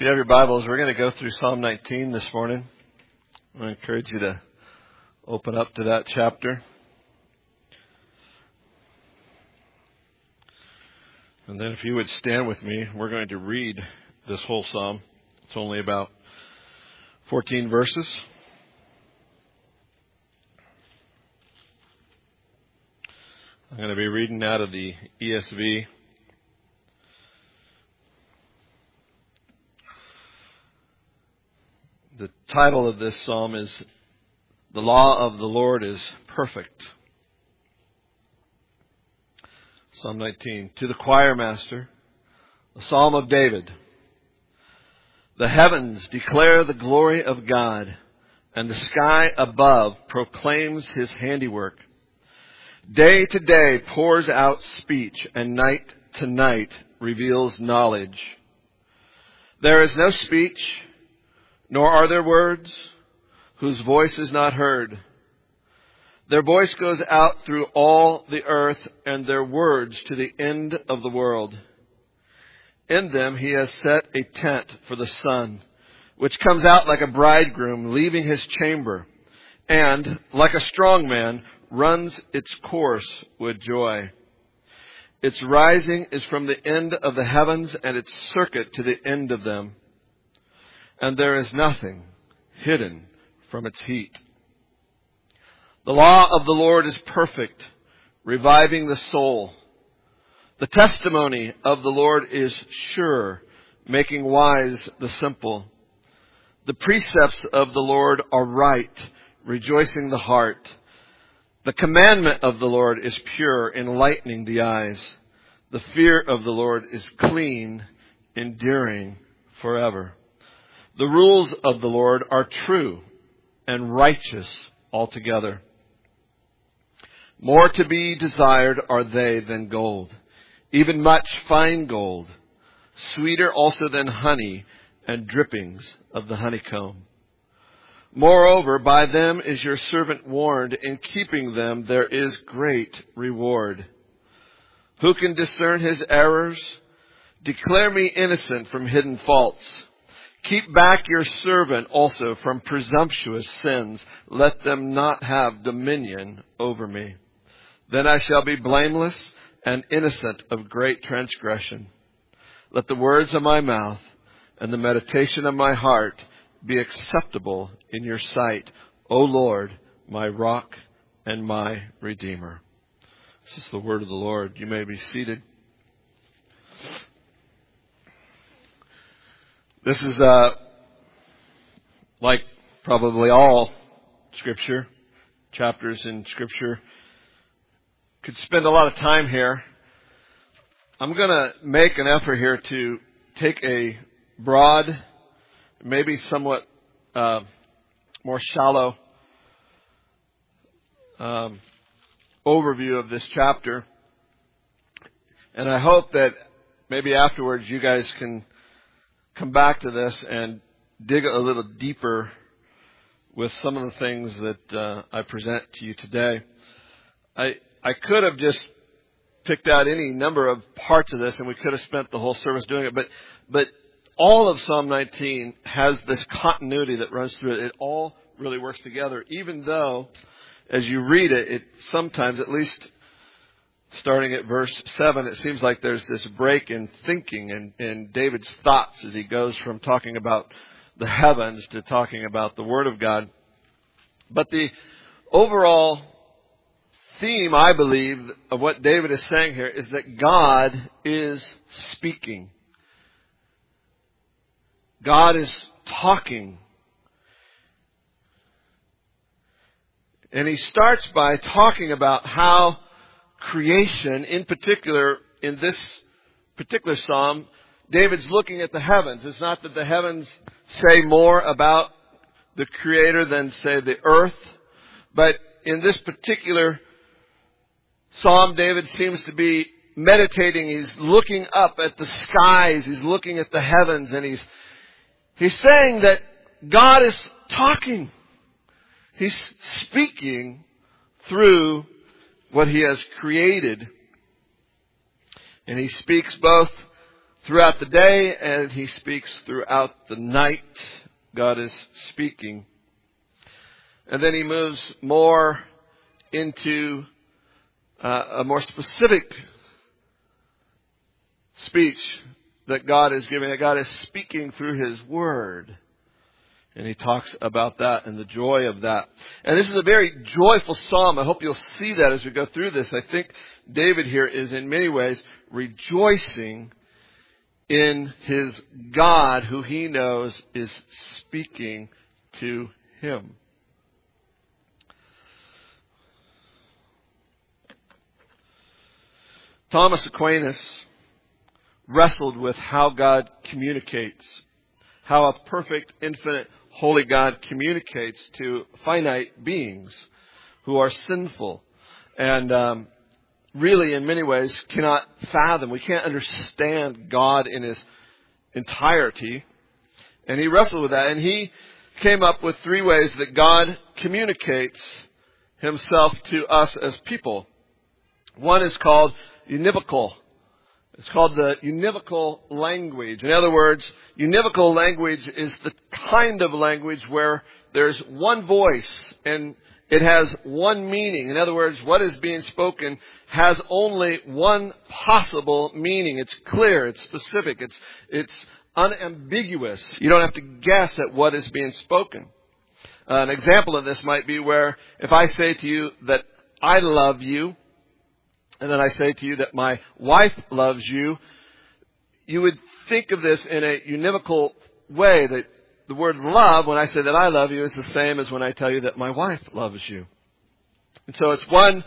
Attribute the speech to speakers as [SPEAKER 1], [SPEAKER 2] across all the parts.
[SPEAKER 1] If you have your Bibles, we're going to go through Psalm 19 this morning. I encourage you to open up to that chapter. And then if you would stand with me, we're going to read this whole psalm. It's only about 14 verses. I'm going to be reading out of the ESV. The title of this psalm is, "The Law of the Lord is Perfect." Psalm 19. To the choir master, a psalm of David. The heavens declare the glory of God, and the sky above proclaims His handiwork. Day to day pours out speech, and night to night reveals knowledge. There is no speech, nor are there words, whose voice is not heard. Their voice goes out through all the earth, and their words to the end of the world. In them He has set a tent for the sun, which comes out like a bridegroom leaving his chamber, and, like a strong man, runs its course with joy. Its rising is from the end of the heavens, and its circuit to the end of them. And there is nothing hidden from its heat. The law of the Lord is perfect, reviving the soul. The testimony of the Lord is sure, making wise the simple. The precepts of the Lord are right, rejoicing the heart. The commandment of the Lord is pure, enlightening the eyes. The fear of the Lord is clean, enduring forever. The rules of the Lord are true and righteous altogether. More to be desired are they than gold, even much fine gold, sweeter also than honey and drippings of the honeycomb. Moreover, by them is your servant warned. In keeping them there is great reward. Who can discern his errors? Declare me innocent from hidden faults. Keep back your servant also from presumptuous sins. Let them not have dominion over me. Then I shall be blameless and innocent of great transgression. Let the words of my mouth and the meditation of my heart be acceptable in your sight, O Lord, my rock and my redeemer. This is the word of the Lord. You may be seated. This is like probably all Scripture, chapters in Scripture. Could spend a lot of time here. I'm going to make an effort here to take a broad, maybe somewhat more shallow overview of this chapter. And I hope that maybe afterwards you guys can come back to this and dig a little deeper with some of the things that I present to you today. I could have just picked out any number of parts of this, and we could have spent the whole service doing it. But all of Psalm 19 has this continuity that runs through it. It all really works together, even though, as you read it, it sometimes, at least starting at verse 7, it seems like there's this break in thinking and David's thoughts as he goes from talking about the heavens to talking about the Word of God. But the overall theme, I believe, of what David is saying here is that God is speaking. God is talking. And he starts by talking about how creation, in particular, in this particular psalm, David's looking at the heavens. It's not that the heavens say more about the Creator than, say, the earth. But in this particular psalm, David seems to be meditating. He's looking up at the skies. He's looking at the heavens. And he's saying that God is talking. He's speaking through what He has created. And He speaks both throughout the day, and He speaks throughout the night. God is speaking. And then He moves more into a more specific speech that God is giving, that God is speaking through His Word. And He talks about that and the joy of that. And this is a very joyful psalm. I hope you'll see that as we go through this. I think David here is in many ways rejoicing in his God, who he knows is speaking to him. Thomas Aquinas wrestled with how God communicates, how a perfect, infinite, holy God communicates to finite beings who are sinful and really in many ways cannot fathom. We can't understand God in His entirety. And he wrestled with that, and he came up with 3 ways that God communicates Himself to us as people. One is called univocal. It's called the univocal language. In other words, univocal language is the kind of language where there's one voice and it has one meaning. In other words, what is being spoken has only one possible meaning. It's clear, it's specific, it's unambiguous. You don't have to guess at what is being spoken. An example of this might be where if I say to you that I love you, and then I say to you that my wife loves you, you would think of this in a univocal way, that the word love, when I say that I love you, is the same as when I tell you that my wife loves you. And so it's one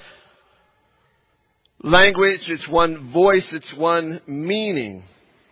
[SPEAKER 1] language, it's one voice, it's one meaning.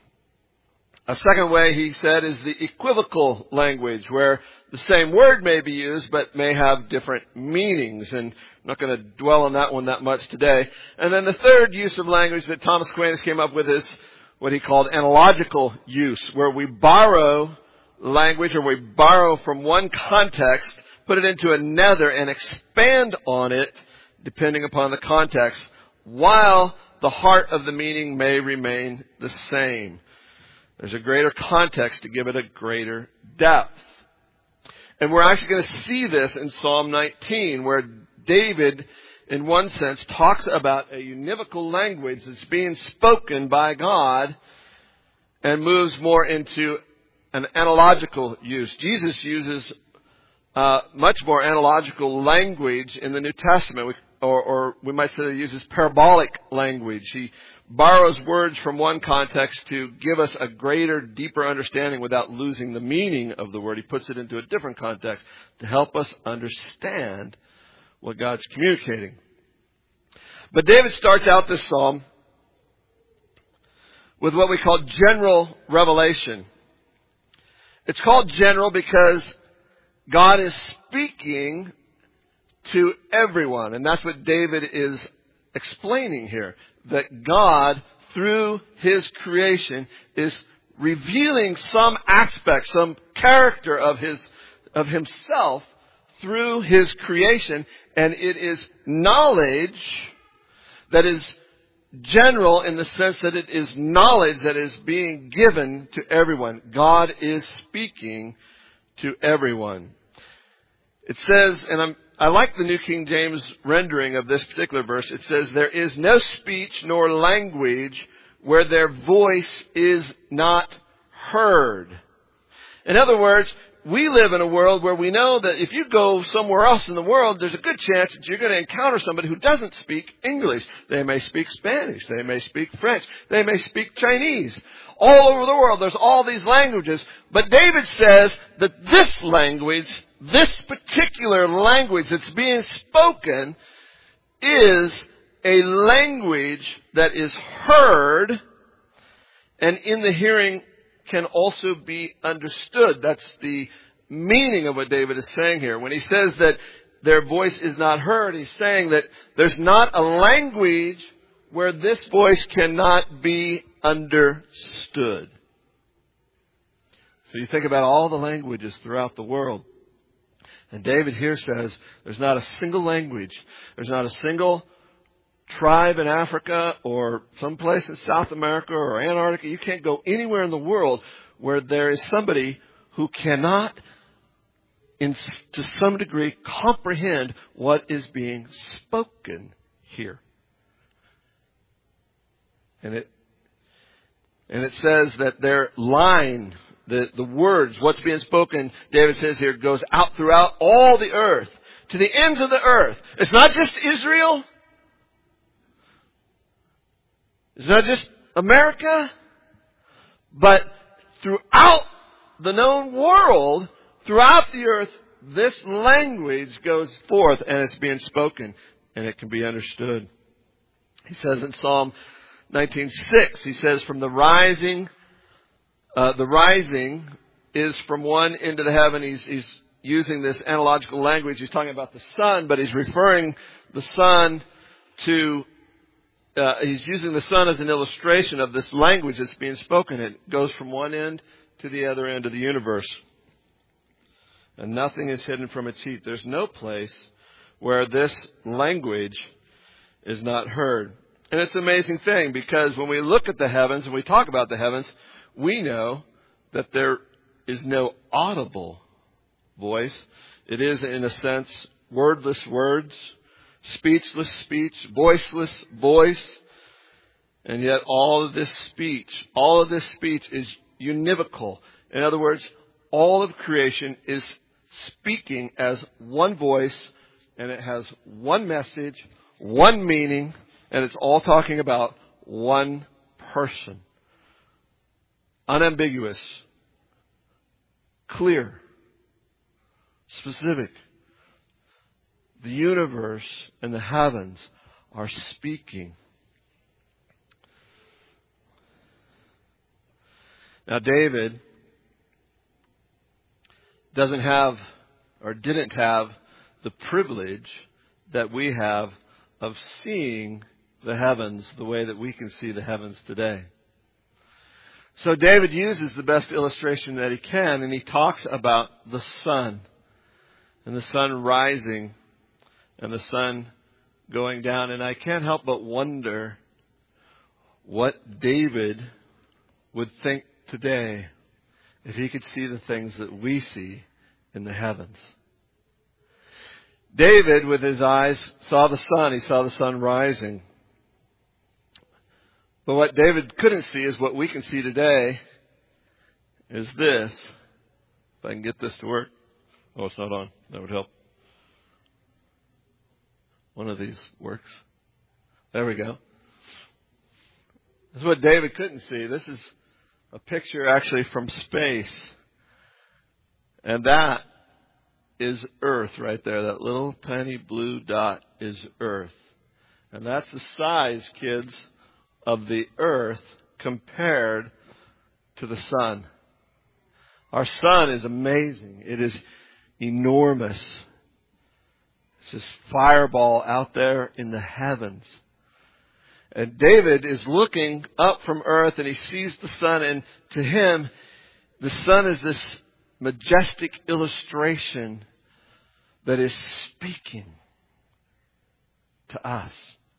[SPEAKER 1] A second way, he said, is the equivocal language, where the same word may be used, but may have different meanings. And I'm not going to dwell on that one that much today. And then the third use of language that Thomas Aquinas came up with is what he called analogical use, where we borrow language, or we borrow from one context, put it into another, and expand on it depending upon the context, while the heart of the meaning may remain the same. There's a greater context to give it a greater depth. And we're actually going to see this in Psalm 19, where David, in one sense, talks about a univocal language that's being spoken by God and moves more into an analogical use. Jesus uses much more analogical language in the New Testament, or we might say he uses parabolic language. He borrows words from one context to give us a greater, deeper understanding without losing the meaning of the word. He puts it into a different context to help us understand what God's communicating. But David starts out this psalm with what we call general revelation. It's called general because God is speaking to everyone. And that's what David is explaining here. That God, through His creation, is revealing some aspect, some character of Himself through His creation. And it is knowledge that is general in the sense that it is knowledge that is being given to everyone. God is speaking to everyone. It says, and I like the New King James rendering of this particular verse. It says, there is no speech nor language where their voice is not heard. In other words, we live in a world where we know that if you go somewhere else in the world, there's a good chance that you're going to encounter somebody who doesn't speak English. They may speak Spanish. They may speak French. They may speak Chinese. All over the world, there's all these languages. But David says that this language, this particular language that's being spoken, is a language that is heard, and in the hearing can also be understood. That's the meaning of what David is saying here. When he says that their voice is not heard, he's saying that there's not a language where this voice cannot be understood. So you think about all the languages throughout the world. And David here says there's not a single language, there's not a single tribe in Africa or someplace in South America or Antarctica. You can't go anywhere in the world where there is somebody who cannot, to some degree, comprehend what is being spoken here. And it says that their line, the words, what's being spoken, David says here, goes out throughout all the earth, to the ends of the earth. It's not just Israel. It's not just America. But throughout the known world, throughout the earth, this language goes forth and it's being spoken and it can be understood. He says in Psalm 19:6, he says, from the rising is from one end of the heaven. He's using this analogical language. He's talking about the sun, but he's referring the sun to, he's using the sun as an illustration of this language that's being spoken. It goes from one end to the other end of the universe. And nothing is hidden from its heat. There's no place where this language is not heard. And it's an amazing thing, because when we look at the heavens and we talk about the heavens, we know that there is no audible voice. It is, in a sense, wordless words, speechless speech, voiceless voice. And yet all of this speech is univocal. In other words, all of creation is speaking as one voice, and it has one message, one meaning, and it's all talking about one person. Unambiguous, clear, specific. The universe and the heavens are speaking. Now, David doesn't have, or didn't have, the privilege that we have of seeing the heavens the way that we can see the heavens today. So David uses the best illustration that he can, and he talks about the sun, and the sun rising, and the sun going down. And I can't help but wonder what David would think today if he could see the things that we see in the heavens. David, with his eyes, saw the sun. He saw the sun rising. But what David couldn't see is what we can see today is this. If I can get this to work. Oh, it's not on. That would help. One of these works. There we go. This is what David couldn't see. This is a picture actually from space. And that is Earth right there. That little tiny blue dot is Earth. And that's the size, kids, of the Earth compared to the sun. Our sun is amazing. It is enormous. It's this fireball out there in the heavens. And David is looking up from earth and he sees the sun, and to him, the sun is this majestic illustration that is speaking to us.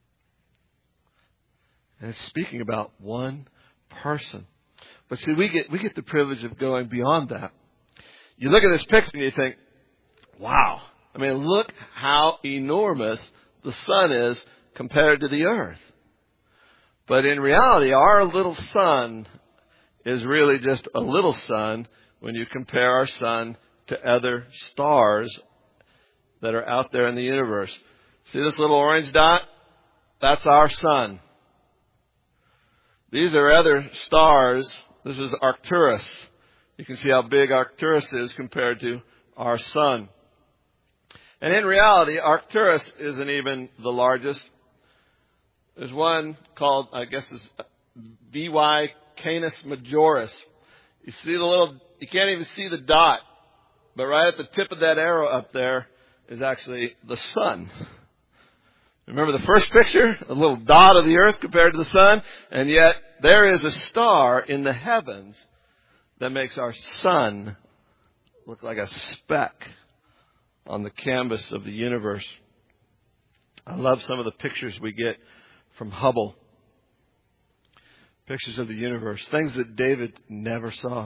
[SPEAKER 1] And it's speaking about one person. But see, we get the privilege of going beyond that. You look at this picture and you think, wow. I mean, look how enormous the sun is compared to the earth. But in reality, our little sun is really just a little sun when you compare our sun to other stars that are out there in the universe. See this little orange dot? That's our sun. These are other stars. This is Arcturus. You can see how big Arcturus is compared to our sun. And in reality, Arcturus isn't even the largest. There's one called, I guess, is VY Canis Majoris. You see you can't even see the dot, but right at the tip of that arrow up there is actually the sun. Remember the first picture? A little dot of the earth compared to the sun, and yet there is a star in the heavens that makes our sun look like a speck on the canvas of the universe. I love some of the pictures we get from Hubble. Pictures of the universe. Things that David never saw.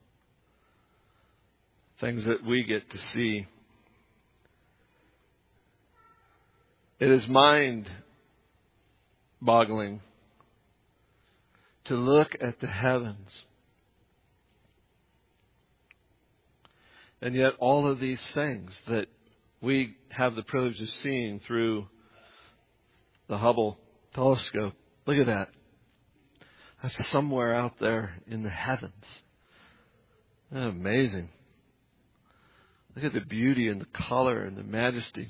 [SPEAKER 1] Things that we get to see. It is mind-boggling to look at the heavens. And yet all of these things that we have the privilege of seeing through the Hubble telescope. Look at that. That's somewhere out there in the heavens. Isn't that amazing? Look at the beauty and the color and the majesty.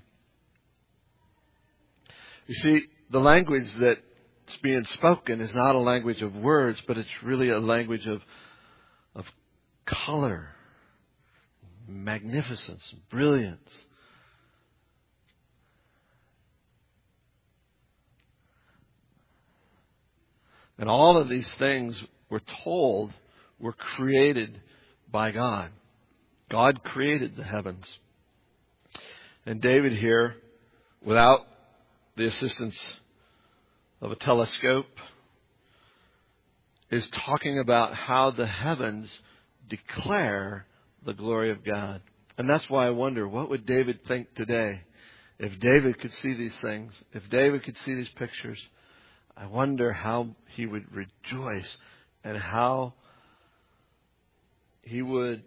[SPEAKER 1] You see, the language that's being spoken is not a language of words, but it's really a language of color, magnificence, brilliance. And all of these things, we're told, were created by God. God created the heavens. And David here, without the assistance of a telescope, is talking about how the heavens declare the glory of God. And that's why I wonder, what would David think today if David could see these things, if David could see these pictures? I wonder how he would rejoice and how he would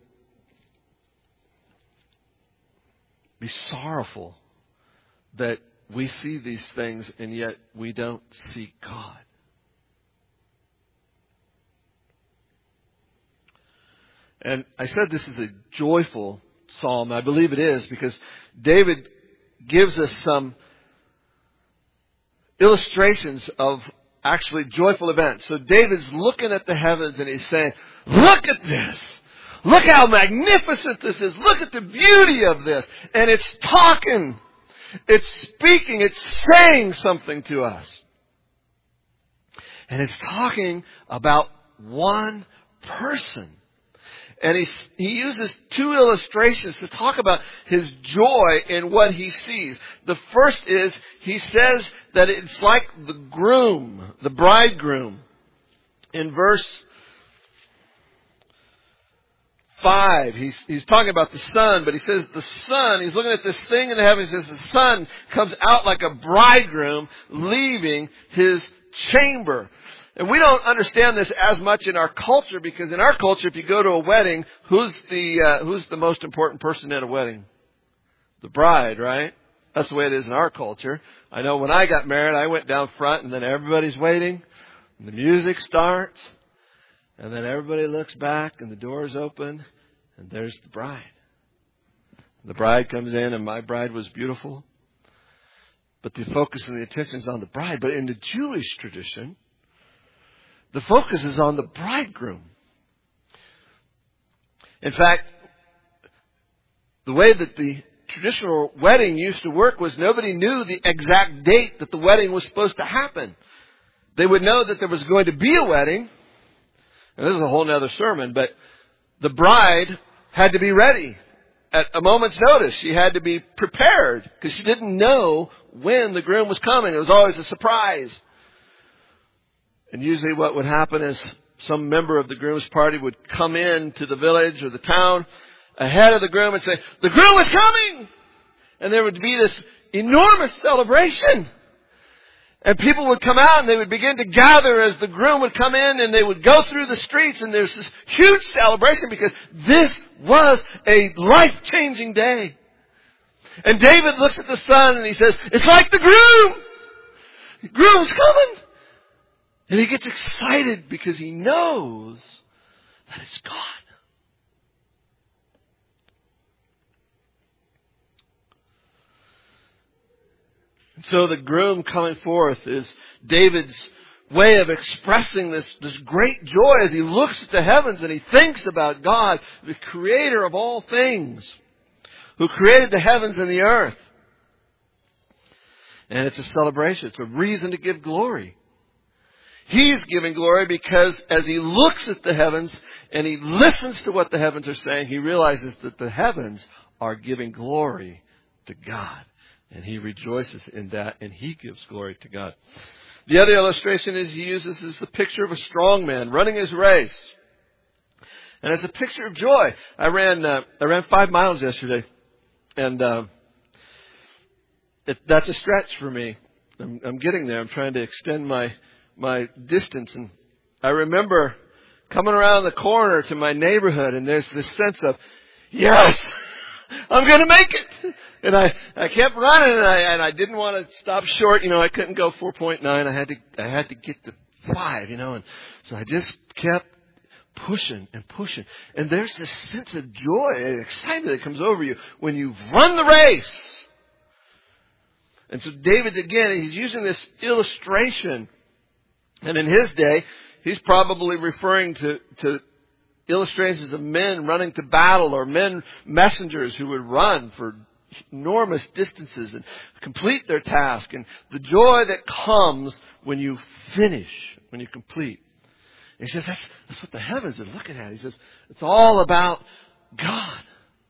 [SPEAKER 1] be sorrowful that we see these things and yet we don't see God. And I said this is a joyful psalm. I believe it is because David gives us some illustrations of actually joyful events. So David's looking at the heavens and he's saying, look at this. Look how magnificent this is. Look at the beauty of this. And it's talking. It's speaking. It's saying something to us. And it's talking about one person. And he uses two illustrations to talk about his joy in what he sees. The first is, he says that it's like the groom, the bridegroom. In verse 5, he's talking about the sun, but he says the sun, he's looking at this thing in the heavens, he says the sun comes out like a bridegroom leaving his chamber. And we don't understand this as much in our culture, because in our culture, if you go to a wedding, who's the most important person at a wedding? The bride, right? That's the way it is in our culture. I know when I got married, I went down front and then everybody's waiting and the music starts and then everybody looks back and the doors open and there's the bride. The bride comes in, and my bride was beautiful. But the focus and the attention is on the bride. But in the Jewish tradition, the focus is on the bridegroom. In fact, the way that the traditional wedding used to work was nobody knew the exact date that the wedding was supposed to happen. They would know that there was going to be a wedding. And this is a whole other sermon, but the bride had to be ready at a moment's notice. She had to be prepared because she didn't know when the groom was coming. It was always a surprise. And usually what would happen is some member of the groom's party would come in to the village or the town ahead of the groom and say, the groom is coming! And there would be this enormous celebration. And people would come out and they would begin to gather as the groom would come in, and they would go through the streets, and there's this huge celebration because this was a life-changing day. And David looks at the sun and he says, it's like the groom! The groom's coming! And he gets excited because he knows that it's God. And so the groom coming forth is David's way of expressing this great joy as he looks at the heavens and he thinks about God, the creator of all things, who created the heavens and the earth. And it's a celebration. It's a reason to give glory. He's giving glory because as he looks at the heavens and he listens to what the heavens are saying, he realizes that the heavens are giving glory to God. And he rejoices in that, and he gives glory to God. The other illustration is he uses is the picture of a strong man running his race. And it's a picture of joy. I ran 5 miles yesterday, and that's a stretch for me. I'm getting there. I'm trying to extend my distance, and I remember coming around the corner to my neighborhood, and there's this sense of, yes, I'm going to make it. And I kept running, and I didn't want to stop short. I couldn't go 4.9. I had to get to 5. And so I just kept pushing and pushing. And there's this sense of joy and excitement that comes over you when you've run the race. And so David, again, he's using this illustration. And in his day, he's probably referring to illustrations of men running to battle, or messengers who would run for enormous distances and complete their task, and the joy that comes when you finish, when you complete. And he says that's what the heavens are looking at. He says it's all about God.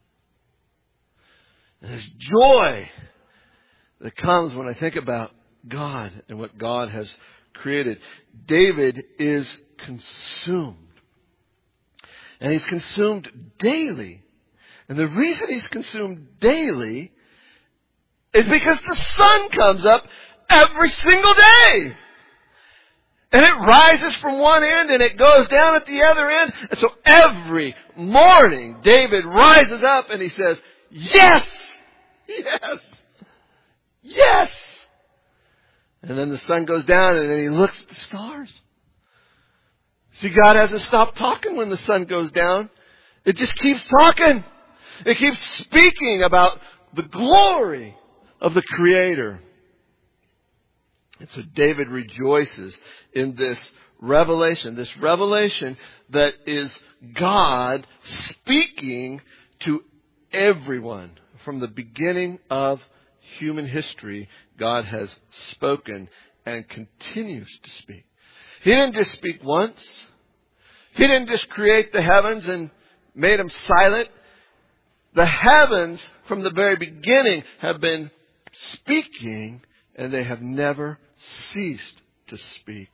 [SPEAKER 1] And there's joy that comes when I think about God and what God has created. David is consumed. And he's consumed daily. And the reason he's consumed daily is because the sun comes up every single day. And it rises from one end and it goes down at the other end. And so every morning, David rises up and he says, yes! Yes! Yes! And then the sun goes down and then he looks at the stars. See, God hasn't stopped talking when the sun goes down. It just keeps talking. It keeps speaking about the glory of the Creator. And so David rejoices in this revelation that is God speaking to everyone. From the beginning of human history, God has spoken and continues to speak. He didn't just speak once. He didn't just create the heavens and made them silent. The heavens from the very beginning have been speaking, and they have never ceased to speak.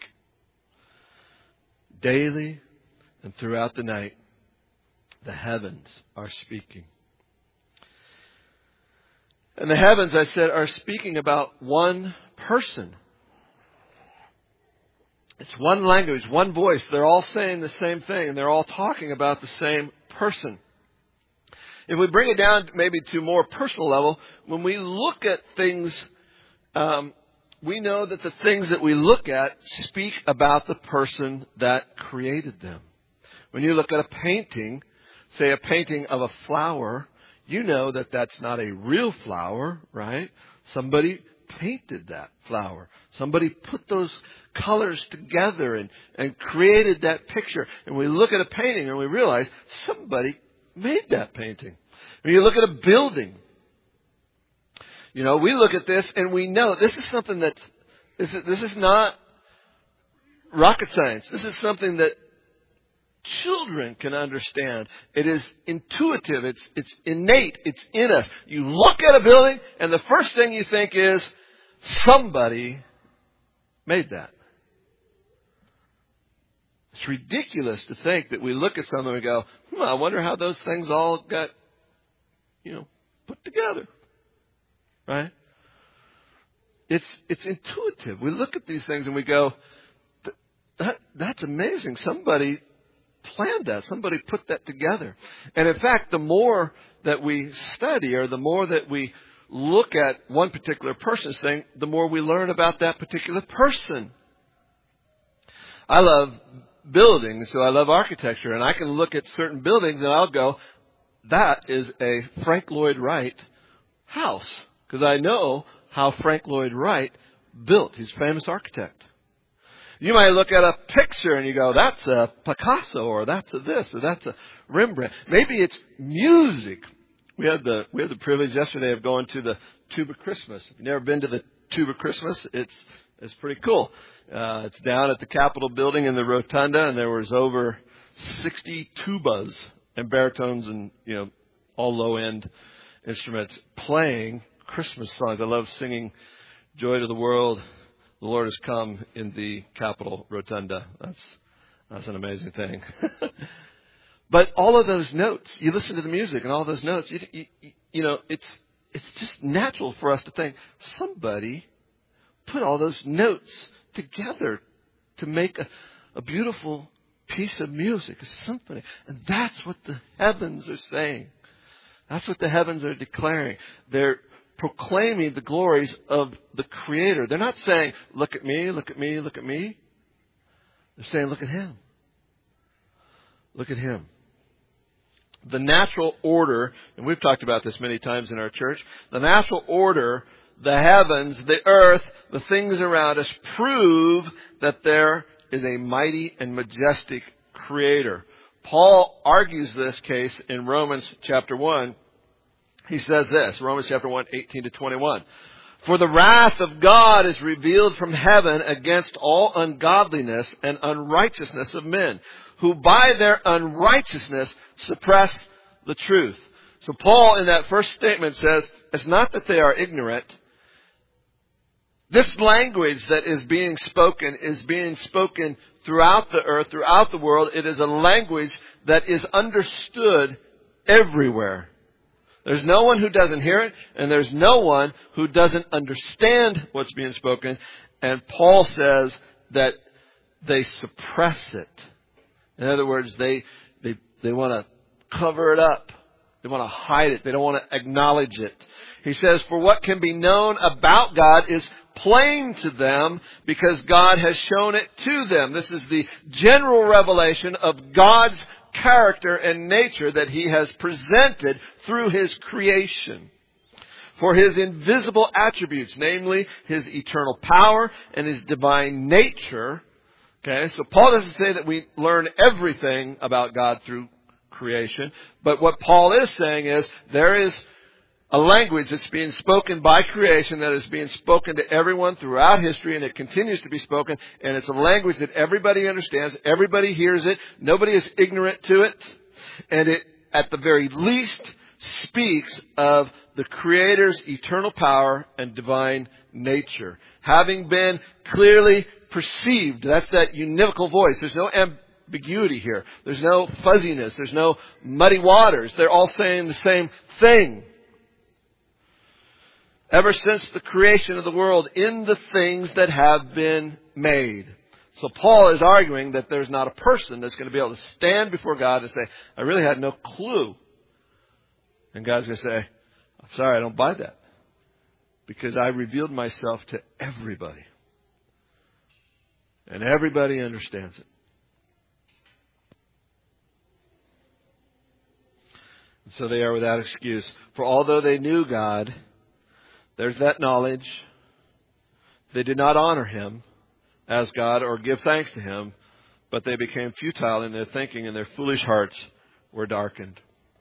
[SPEAKER 1] Daily and throughout the night, the heavens are speaking. And the heavens, I said, are speaking about one person. It's one language, one voice. They're all saying the same thing, and they're all talking about the same person. If we bring it down maybe to a more personal level, when we look at things, we know that the things that we look at speak about the person that created them. When you look at a painting, say a painting of a flower, you know that that's not a real flower, right? Somebody painted that flower. Somebody put those colors together and created that picture. And we look at a painting and we realize somebody made that painting. When you look at a building, we look at this and we know this is something that this is not rocket science. This is something that children can understand. It is intuitive. It's innate. It's in us. You look at a building and the first thing you think is somebody made that. It's ridiculous to think that we look at something and we go, I wonder how those things all got, put together. Right? It's intuitive. We look at these things and we go, that's amazing. Somebody planned that. Somebody put that together. And in fact, the more that we study or the more that we look at one particular person's thing, the more we learn about that particular person. I love buildings, so I love architecture, and I can look at certain buildings and I'll go, that is a Frank Lloyd Wright house. Because I know how Frank Lloyd Wright built. He's a famous architect. You might look at a picture and you go, that's a Picasso, or that's a this, or that's a Rembrandt. Maybe it's music. We had the privilege yesterday of going to the Tuba Christmas. If you've never been to the Tuba Christmas, it's pretty cool. It's down at the Capitol building in the Rotunda, and there was over 60 tubas and baritones and, all low-end instruments playing Christmas songs. I love singing Joy to the World, the Lord has come in the Capitol Rotunda. That's an amazing thing. But all of those notes, you listen to the music and all those notes, you know, it's just natural for us to think, somebody put all those notes together to make a beautiful piece of music, a symphony. And that's what the heavens are saying. That's what the heavens are declaring. They're proclaiming the glories of the Creator. They're not saying, look at me, look at me, look at me. They're saying, look at Him. Look at Him. The natural order, and we've talked about this many times in our church, the natural order, the heavens, the earth, the things around us prove that there is a mighty and majestic Creator. Paul argues this case in Romans chapter 1. He says this, Romans chapter 1, 18 to 21. For the wrath of God is revealed from heaven against all ungodliness and unrighteousness of men, who by their unrighteousness suppress the truth. So Paul in that first statement says, it's not that they are ignorant. This language that is being spoken throughout the earth, throughout the world. It is a language that is understood everywhere. There's no one who doesn't hear it, and there's no one who doesn't understand what's being spoken. And Paul says that they suppress it. In other words, they want to cover it up. They want to hide it. They don't want to acknowledge it. He says, for what can be known about God is plain to them because God has shown it to them. This is the general revelation of God's character and nature that He has presented through His creation. For His invisible attributes, namely His eternal power and His divine nature. Okay, so Paul doesn't say that we learn everything about God through creation. But what Paul is saying is there is a language that's being spoken by creation that is being spoken to everyone throughout history, and it continues to be spoken, and it's a language that everybody understands, everybody hears it, nobody is ignorant to it, and it, at the very least, speaks of the Creator's eternal power and divine nature. Having been clearly perceived, that's that univocal voice. There's no ambiguity here. There's no fuzziness. There's no muddy waters. They're all saying the same thing. Ever since the creation of the world in the things that have been made. So Paul is arguing that there's not a person that's going to be able to stand before God and say, I really had no clue. And God's going to say, I'm sorry, I don't buy that. Because I revealed myself to everybody. And everybody understands it. And so they are without excuse. For although they knew God, there's that knowledge. They did not honor Him as God or give thanks to Him, but they became futile in their thinking and their foolish hearts were darkened.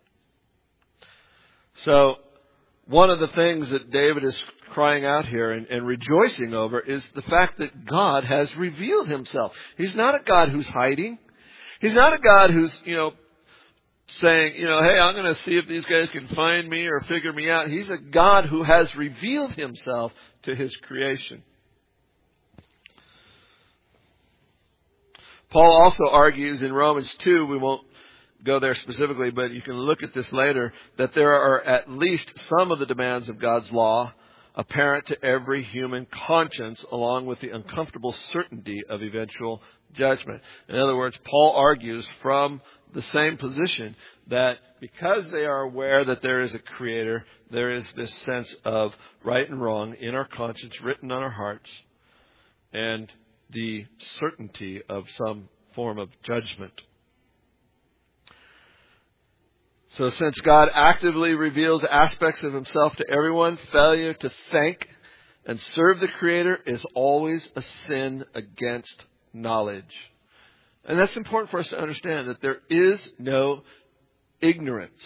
[SPEAKER 1] So, one of the things that David is crying out here and rejoicing over is the fact that God has revealed Himself. He's not a God who's hiding. He's not a God who's, saying, hey, I'm going to see if these guys can find me or figure me out. He's a God who has revealed Himself to His creation. Paul also argues in Romans 2, we won't go there specifically, but you can look at this later, that there are at least some of the demands of God's law apparent to every human conscience, along with the uncomfortable certainty of eventual judgment. In other words, Paul argues from the same position that because they are aware that there is a Creator, there is this sense of right and wrong in our conscience, written on our hearts, and the certainty of some form of judgment. So since God actively reveals aspects of Himself to everyone, failure to thank and serve the Creator is always a sin against knowledge. And that's important for us to understand, that there is no ignorance.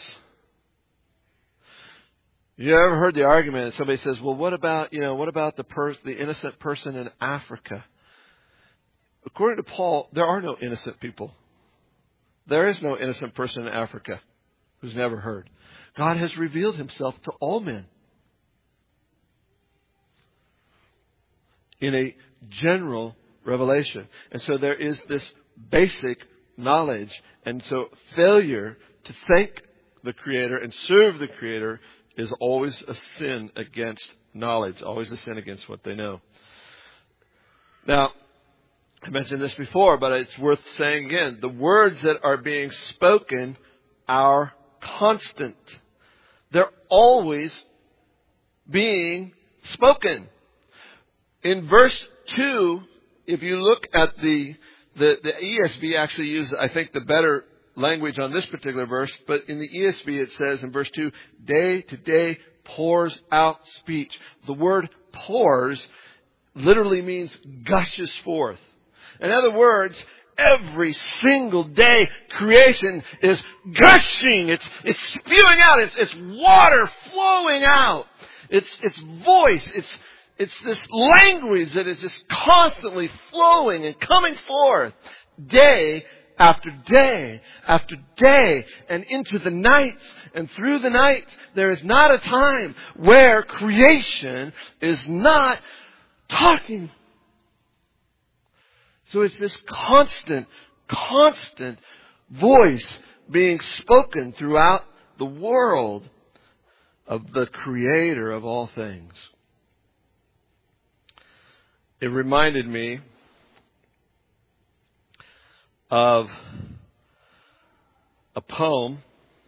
[SPEAKER 1] You ever heard the argument that somebody says, well, what about the innocent person in Africa? According to Paul, there are no innocent people. There is no innocent person in Africa who's never heard. God has revealed Himself to all men. in a general revelation. And so there is this basic knowledge. And so failure to thank the Creator and serve the Creator is always a sin against knowledge, always a sin against what they know. Now, I mentioned this before, but it's worth saying again. The words that are being spoken are constant. They're always being spoken. In verse 2, if you look at the ESV actually uses, I think, the better language on this particular verse, but in the ESV it says in verse 2, day to day pours out speech. The word pours literally means gushes forth. In other words, every single day creation is gushing. It's spewing out. It's water flowing out. It's voice. It's this language that is just constantly flowing and coming forth day after day after day and into the nights and through the nights. There is not a time where creation is not talking. So it's this constant voice being spoken throughout the world of the Creator of all things. It reminded me of a poem.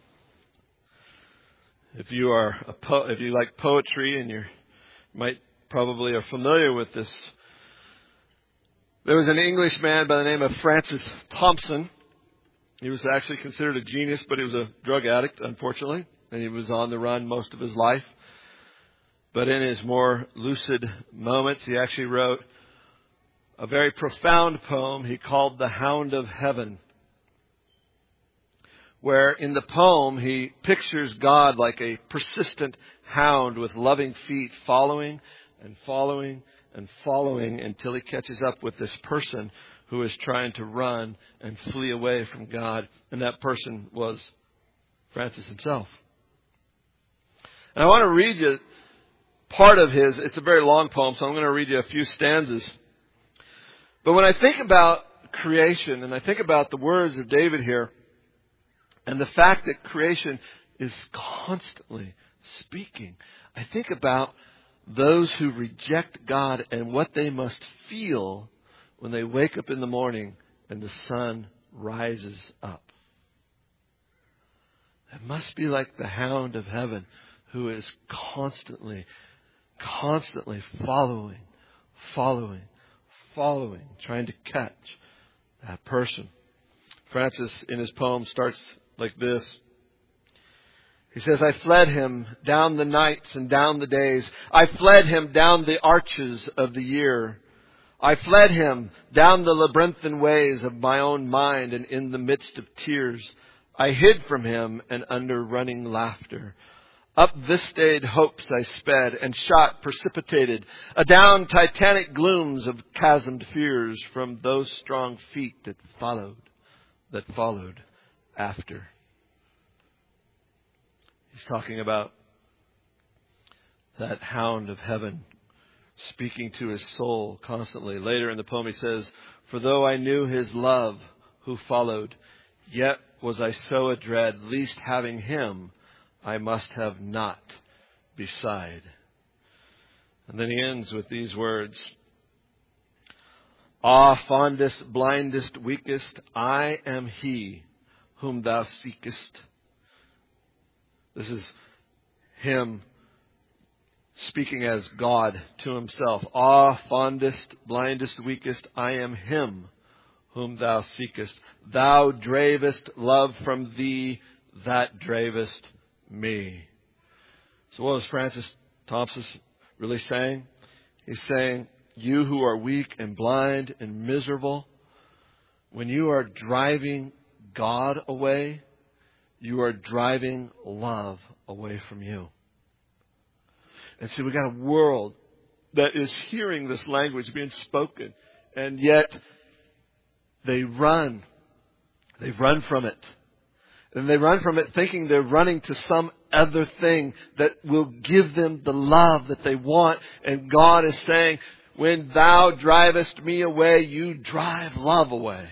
[SPEAKER 1] If you like poetry, and you might probably are familiar with this. There was an Englishman by the name of Francis Thompson. He was actually considered a genius, but he was a drug addict, unfortunately, and he was on the run most of his life. But in his more lucid moments, he actually wrote a very profound poem he called The Hound of Heaven, where in the poem he pictures God like a persistent hound with loving feet following and following and following until he catches up with this person who is trying to run and flee away from God. And that person was Francis himself. And I want to read you part of his. It's a very long poem, so I'm going to read you a few stanzas. But when I think about creation, and I think about the words of David here, and the fact that creation is constantly speaking, I think about those who reject God and what they must feel when they wake up in the morning and the sun rises up. It must be like the hound of heaven who is constantly following, trying to catch that person. Francis, in his poem, starts like this. He says, I fled him down the nights and down the days. I fled him down the arches of the year. I fled him down the labyrinthine ways of my own mind, and in the midst of tears I hid from him and under running laughter. Up vista'd hopes I sped, and shot precipitated adown titanic glooms of chasmed fears from those strong feet that followed after. He's talking about that hound of heaven speaking to his soul constantly. Later in the poem he says, for though I knew his love who followed, yet was I so adread, least having him I must have not beside. And then he ends with these words. Ah, fondest, blindest, weakest, I am he whom thou seekest. This is him speaking as God to himself. Ah, fondest, blindest, weakest, I am him whom thou seekest. Thou dravest love from thee that dravest me. So what was Francis Thompson really saying? He's saying, you who are weak and blind and miserable, when you are driving God away, you are driving love away from you. And see, we got a world that is hearing this language being spoken, and yet they run. They run from it. And they run from it thinking they're running to some other thing that will give them the love that they want. And God is saying, When thou drivest me away, you drive love away.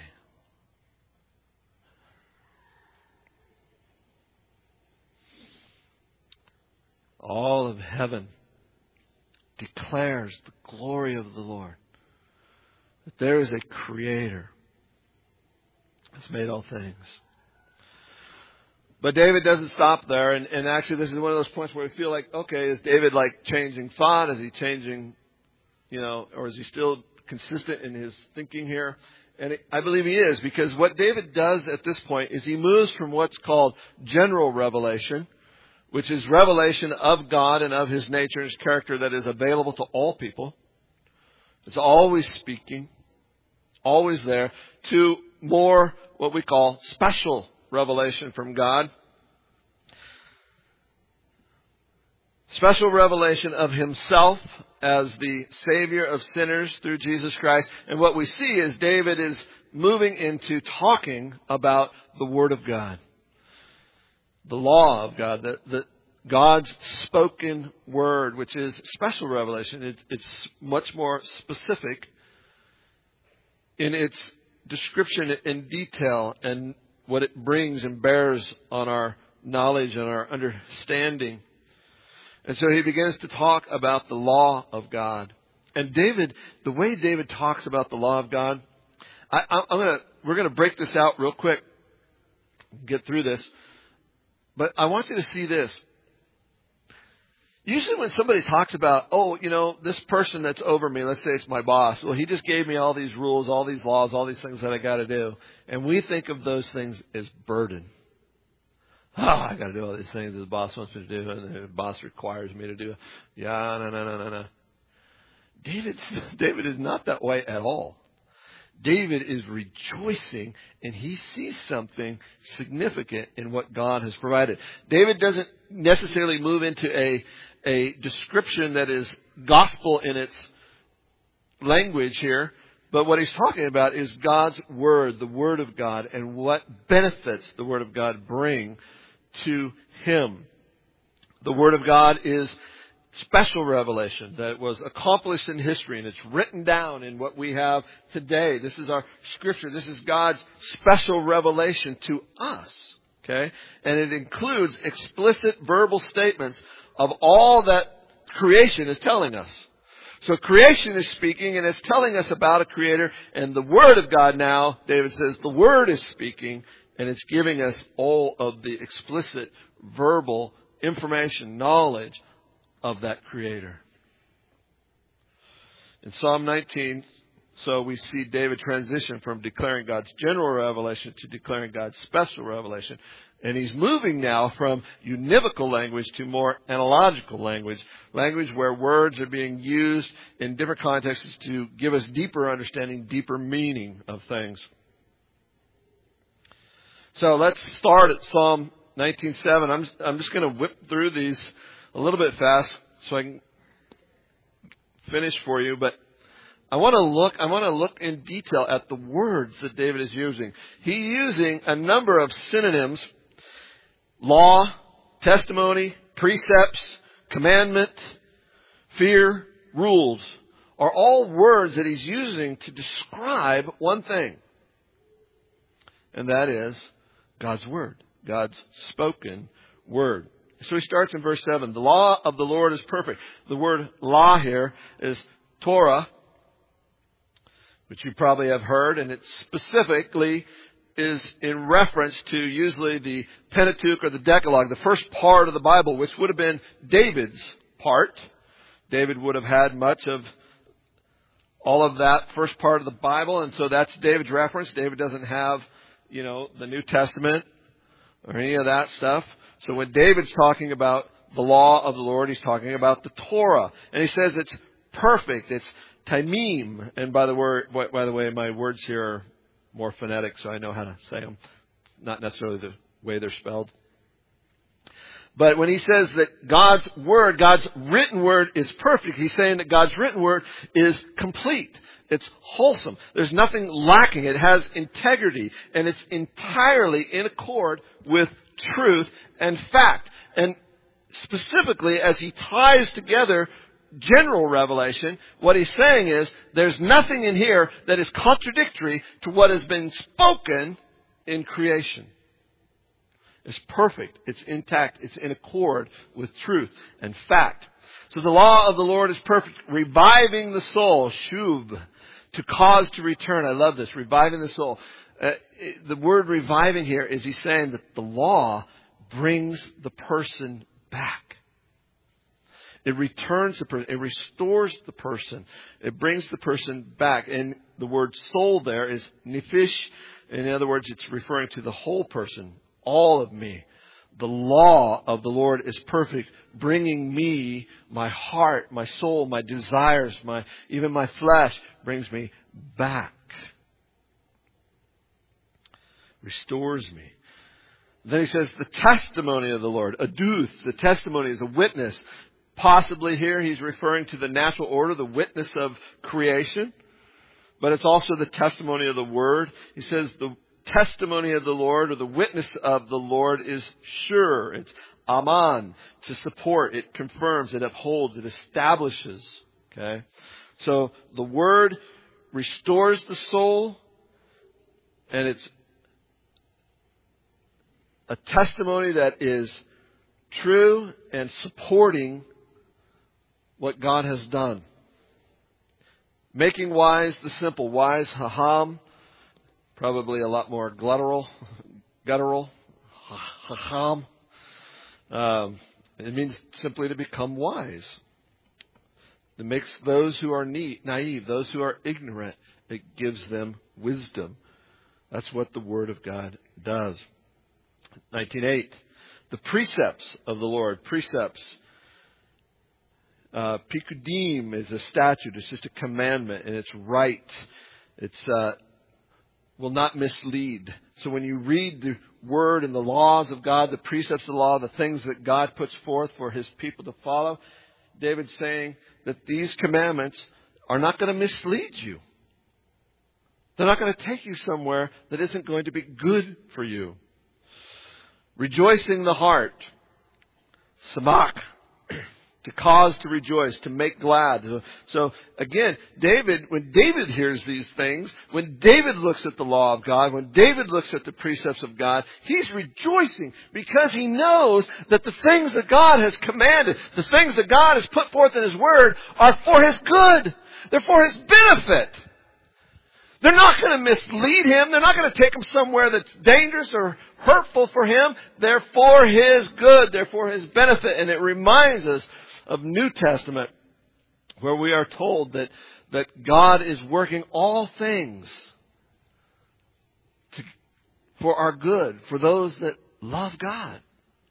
[SPEAKER 1] All of heaven declares the glory of the Lord. That there is a Creator that's made all things. But David doesn't stop there, and actually this is one of those points where we feel like, okay, is David like changing thought? Is he changing, or is he still consistent in his thinking here? And I believe he is, because what David does at this point is he moves from what's called general revelation, which is revelation of God and of His nature and His character that is available to all people. It's always speaking, always there, to more what we call special revelation from God. Special revelation of Himself as the Savior of sinners through Jesus Christ. And what we see is David is moving into talking about the Word of God. The law of God, the God's spoken Word, which is special revelation. It's much more specific in its description in detail and what it brings and bears on our knowledge and our understanding. And so he begins to talk about the law of God. And David, the way David talks about the law of God, we're going to break this out real quick, get through this. But I want you to see this. Usually when somebody talks about, this person that's over me, let's say it's my boss. Well, he just gave me all these rules, all these laws, all these things that I got to do. And we think of those things as burden. I got to do all these things that the boss wants me to do, and the boss requires me to do. No. David is not that way at all. David is rejoicing, and he sees something significant in what God has provided. David doesn't necessarily move into a description that is gospel in its language here, but what he's talking about is God's Word, the Word of God, and what benefits the Word of God bring to him. The Word of God is special revelation that was accomplished in history, and it's written down in what we have today. This is our Scripture. This is God's special revelation to us. Okay? And it includes explicit verbal statements of all that creation is telling us. So creation is speaking, and it's telling us about a Creator, and the Word of God now, David says, the Word is speaking, and it's giving us all of the explicit verbal information, knowledge of that Creator. In Psalm 19, so we see David transition from declaring God's general revelation to declaring God's special revelation. And he's moving now from univocal language to more analogical language where words are being used in different contexts to give us deeper understanding, deeper meaning of things. So let's start at Psalm 19:7. I'm just going to whip through these a little bit fast so I can finish for you, but I want to look in detail at the words that David is using. He's using a number of synonyms: law, testimony, precepts, commandment, fear, rules, are all words that he's using to describe one thing. And that is God's Word, God's spoken Word. So he starts in verse 7. The law of the Lord is perfect. The word law here is Torah, which you probably have heard, and it specifically is in reference to usually the Pentateuch or the Decalogue, the first part of the Bible, which would have been David's part. David would have had much of all of that first part of the Bible, and so that's David's reference. David doesn't have, the New Testament or any of that stuff. So when David's talking about the law of the Lord, he's talking about the Torah. And he says it's perfect. It's tamim. And by the way, my words here are more phonetic, so I know how to say them. Not necessarily the way they're spelled. But when he says that God's Word, God's written Word is perfect, he's saying that God's written Word is complete. It's wholesome. There's nothing lacking. It has integrity. And it's entirely in accord with truth and fact. And specifically, as he ties together general revelation, what he's saying is there's nothing in here that is contradictory to what has been spoken in creation. It's perfect. It's intact. It's in accord with truth and fact. So the law of the Lord is perfect, reviving the soul, shuv, to cause to return. I love this, reviving the soul. The word reviving here is he's saying that the law brings the person back. It returns the person. It restores the person. It brings the person back. And the word soul there is nephesh. In other words, it's referring to the whole person, all of me. The law of the Lord is perfect, bringing me, my heart, my soul, my desires, even my flesh, brings me back. Restores me. Then he says the testimony of the Lord, aduth, the testimony is a witness. Possibly here he's referring to the natural order, the witness of creation. But it's also the testimony of the Word. He says the testimony of the Lord or the witness of the Lord is sure. It's aman, to support. It confirms, it upholds, it establishes. Okay? So the Word restores the soul, and it's a testimony that is true and supporting what God has done. Making wise the simple. Wise, haham. Probably a lot more guttural. Haham. It means simply to become wise. It makes those who are naive, those who are ignorant, it gives them wisdom. That's what the Word of God does. 19:8. The precepts of the Lord. Precepts. Pikudim is a statute. It's just a commandment, and it's right. It's will not mislead. So when you read the Word and the laws of God, the precepts of the law, the things that God puts forth for His people to follow, David's saying that these commandments are not going to mislead you. They're not going to take you somewhere that isn't going to be good for you. Rejoicing the heart. Samach. To cause to rejoice, to make glad. So again, when David hears these things, when David looks at the law of God, when David looks at the precepts of God, he's rejoicing because he knows that the things that God has commanded, the things that God has put forth in His Word are for His good. They're for His benefit. They're not going to mislead him. They're not going to take him somewhere that's dangerous or hurtful for him. They're for his good. They're for his benefit. And it reminds us of New Testament, where we are told that God is working all things for our good, for those that love God.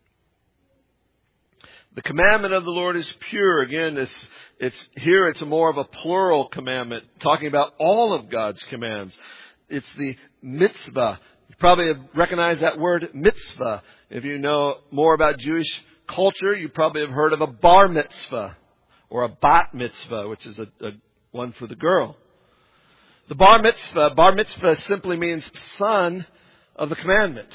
[SPEAKER 1] The commandment of the Lord is pure. Again, it's more of a plural commandment, talking about all of God's commands. It's the mitzvah. You probably have recognized that word mitzvah. If you know more about Jewish culture, you probably have heard of a bar mitzvah or a bat mitzvah, which is a one for the girl. The bar mitzvah simply means son of the commandment.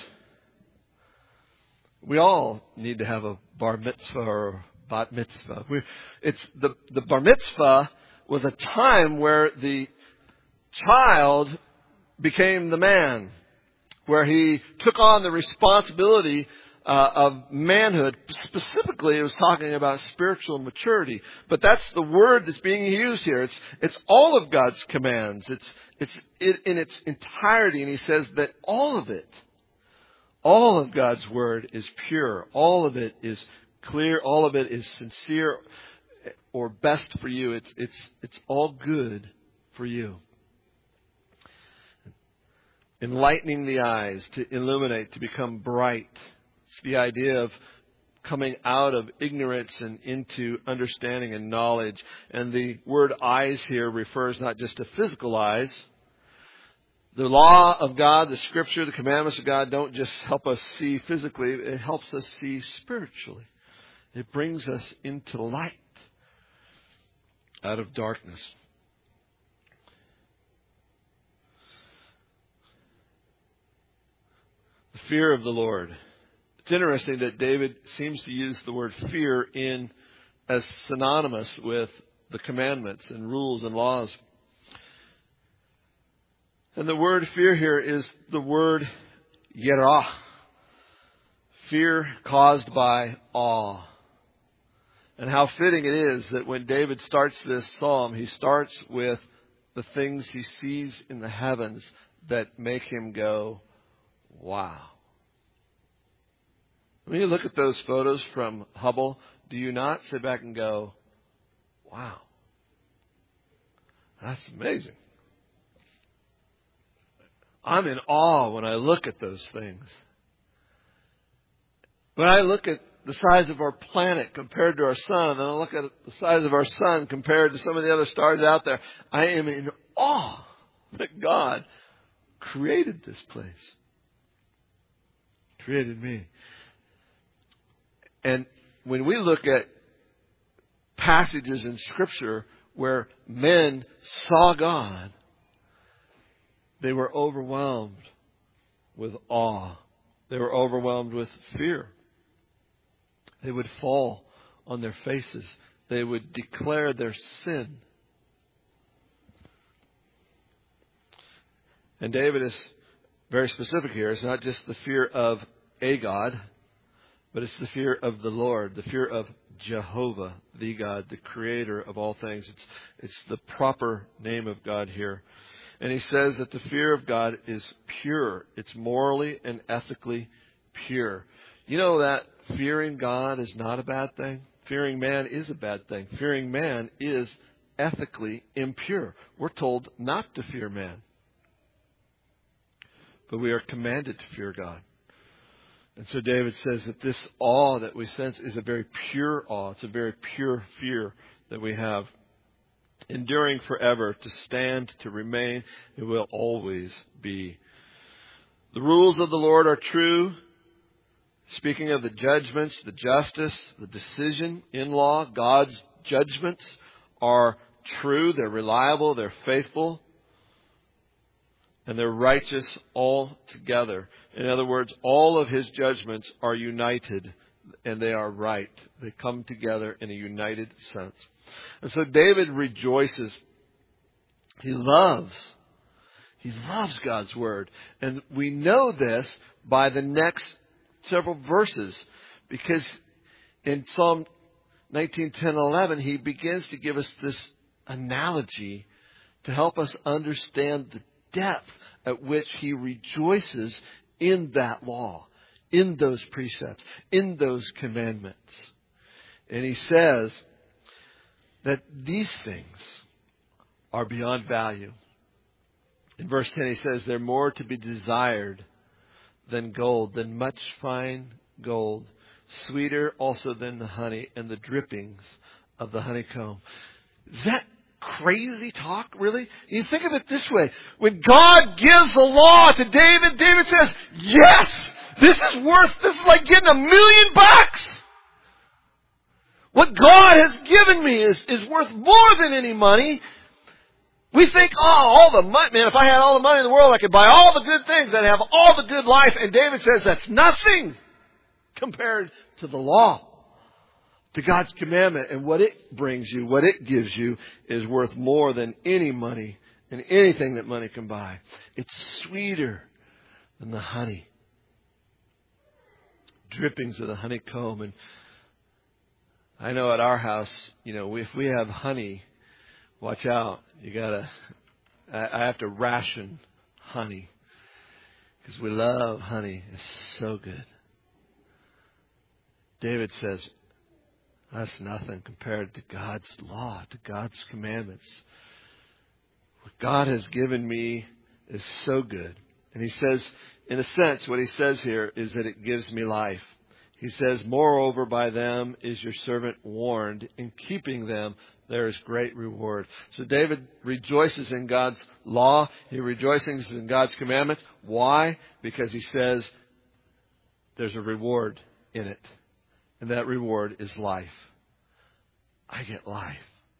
[SPEAKER 1] We all need to have a bar mitzvah or a bat mitzvah. The bar mitzvah was a time where the child became the man, where he took on the responsibility of manhood. Specifically, it was talking about spiritual maturity. But that's the word that's being used here. It's all of God's commands. It's in its entirety, and he says that all of God's word is pure. All of it is clear. All of it is sincere or best for you. It's all good for you. Enlightening the eyes, to illuminate, to become bright. It's the idea of coming out of ignorance and into understanding and knowledge. And the word eyes here refers not just to physical eyes. The law of God, the Scripture, the commandments of God don't just help us see physically. It helps us see spiritually. It brings us into light out of darkness. The fear of the Lord. It's interesting that David seems to use the word fear in as synonymous with the commandments and rules and laws. And the word fear here is the word yerah. Fear caused by awe. And how fitting it is that when David starts this psalm, he starts with the things he sees in the heavens that make him go, wow. When you look at those photos from Hubble, do you not sit back and go, wow, that's amazing. I'm in awe when I look at those things. When I look at the size of our planet compared to our sun, and I look at the size of our sun compared to some of the other stars out there, I am in awe that God created this place. Created me. And when we look at passages in Scripture where men saw God, they were overwhelmed with awe. They were overwhelmed with fear. They would fall on their faces. They would declare their sin. And David is very specific here. It's not just the fear of a God, but it's the fear of the Lord, the fear of Jehovah, the God, the creator of all things. It's the proper name of God here. And he says that the fear of God is pure. It's morally and ethically pure. You know that fearing God is not a bad thing? Fearing man is a bad thing. Fearing man is ethically impure. We're told not to fear man. But we are commanded to fear God. And so David says that this awe that we sense is a very pure awe. It's a very pure fear that we have. Enduring forever, to stand, to remain, it will always be. The rules of the Lord are true. Speaking of the judgments, the justice, the decision in law, God's judgments are true. They're reliable. They're faithful. And they're righteous altogether. In other words, all of His judgments are united and they are right. They come together in a united sense. And so David rejoices. He loves God's Word. And we know this by the next several verses. Because in Psalm 19, 10, 11, he begins to give us this analogy to help us understand the depth at which he rejoices in that law, in those precepts, in those commandments. And he says that these things are beyond value. In verse 10 he says, they're more to be desired than gold, than much fine gold, sweeter also than the honey and the drippings of the honeycomb. Is that crazy talk, really? You think of it this way. When God gives the law to David, David says, yes, this is like getting $1 million. What God has given me is worth more than any money. We think, all the money, man, if I had all the money in the world, I could buy all the good things. I'd have all the good life. And David says that's nothing compared to the law, to God's commandment. And what it brings you, what it gives you, is worth more than any money and anything that money can buy. It's sweeter than the honey. Drippings of the honeycomb. And I know at our house, if we have honey, watch out. I have to ration honey. Because we love honey. It's so good. David says, that's nothing compared to God's law, to God's commandments. What God has given me is so good. And he says, in a sense, what he says here is that it gives me life. He says, moreover, by them is your servant warned. In keeping them, there is great reward. So David rejoices in God's law. He rejoices in God's commandments. Why? Because he says there's a reward in it. And that reward is life. I get life.